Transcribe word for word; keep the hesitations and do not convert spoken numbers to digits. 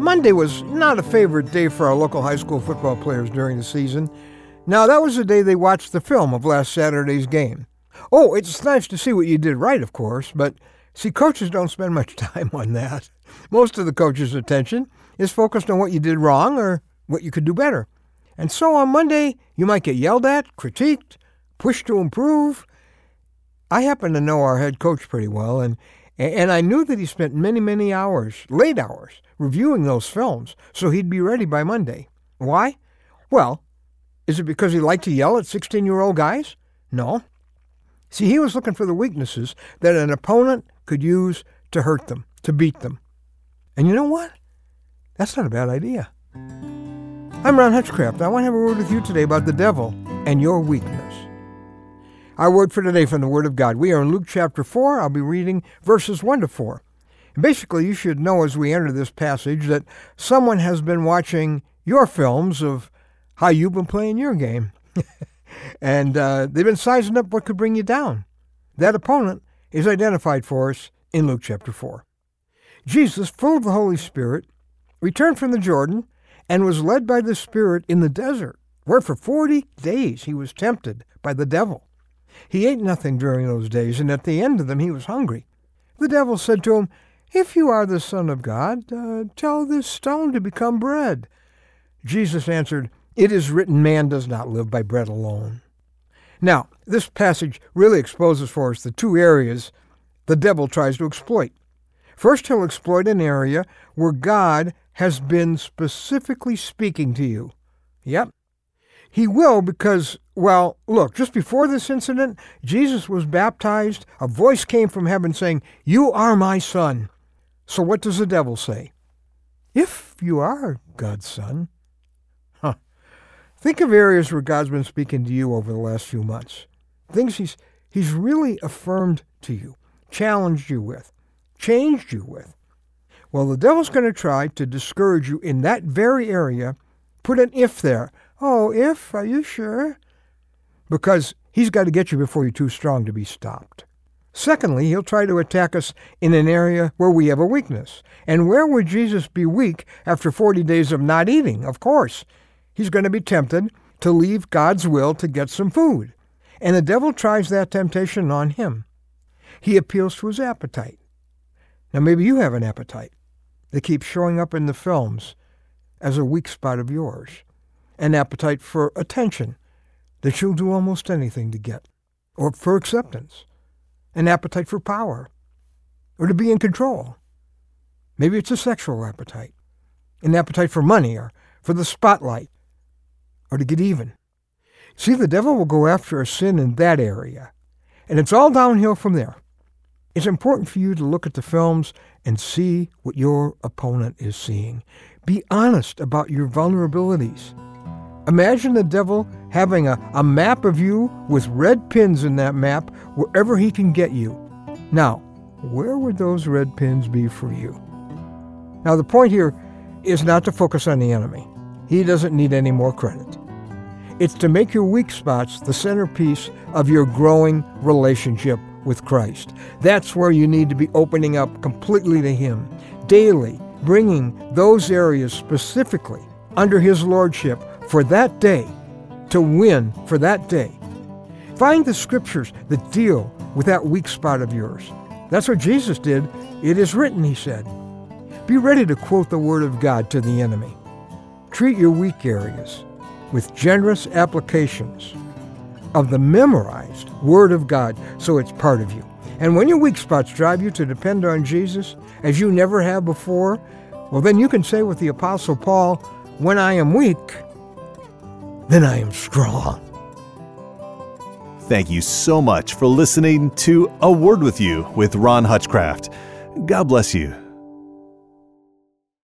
Monday was not a favorite day for our local high school football players during the season. Now, that was the day they watched the film of last Saturday's game. Oh, it's nice to see what you did right, of course, but see, coaches don't spend much time on that. Most of the coaches' attention is focused on what you did wrong or what you could do better. And so on Monday, you might get yelled at, critiqued, pushed to improve. I happen to know our head coach pretty well, and and I knew that he spent many, many hours, late hours, reviewing those films so he'd be ready by Monday. Why? Well, is it because he liked to yell at sixteen-year-old guys? No. See, he was looking for the weaknesses that an opponent could use to hurt them, to beat them. And you know what? That's not a bad idea. I'm Ron Hutchcraft. I want to have a word with you today about the devil and your weakness. Our word for today from the Word of God. We are in Luke chapter four. I'll be reading verses one to four. And basically, you should know as we enter this passage that someone has been watching your films of how you've been playing your game. and uh, they've been sizing up what could bring you down. That opponent is identified for us in Luke chapter four. Jesus, full of the Holy Spirit, returned from the Jordan and was led by the Spirit in the desert, where for forty days he was tempted by the devil. He ate nothing during those days, and at the end of them he was hungry. The devil said to him, "If you are the Son of God, uh, tell this stone to become bread." Jesus answered, "It is written, man does not live by bread alone." Now, this passage really exposes for us the two areas the devil tries to exploit. First, he'll exploit an area where God has been specifically speaking to you. Yep. He will because, well, look, just before this incident, Jesus was baptized. A voice came from heaven saying, "You are my son." So what does the devil say? If you are God's son. Huh. Think of areas where God's been speaking to you over the last few months. Things he's, he's really affirmed to you, challenged you with, changed you with. Well, the devil's going to try to discourage you in that very area. Put an if there. Oh, if? Are you sure? Because he's got to get you before you're too strong to be stopped. Secondly, he'll try to attack us in an area where we have a weakness. And where would Jesus be weak after forty days of not eating? Of course. He's going to be tempted to leave God's will to get some food. And the devil tries that temptation on him. He appeals to his appetite. Now, maybe you have an appetite that keeps showing up in the films as a weak spot of yours. An appetite for attention that you'll do almost anything to get, or for acceptance. An appetite for power, or to be in control. Maybe it's a sexual appetite, an appetite for money, or for the spotlight, or to get even. See, the devil will go after a sin in that area, and it's all downhill from there. It's important for you to look at the films and see what your opponent is seeing. Be honest about your vulnerabilities. Imagine the devil having a, a map of you with red pins in that map wherever he can get you. Now, where would those red pins be for you? Now, the point here is not to focus on the enemy. He doesn't need any more credit. It's to make your weak spots the centerpiece of your growing relationship with Christ. That's where you need to be opening up completely to Him, daily, bringing those areas specifically under His lordship for that day, to win for that day. Find the scriptures that deal with that weak spot of yours. That's what Jesus did. It is written, He said. Be ready to quote the Word of God to the enemy. Treat your weak areas with generous applications of the memorized Word of God so it's part of you. And when your weak spots drive you to depend on Jesus as you never have before, well, then you can say with the Apostle Paul, when I am weak, then I am strong. Thank you so much for listening to A Word With You with Ron Hutchcraft. God bless you.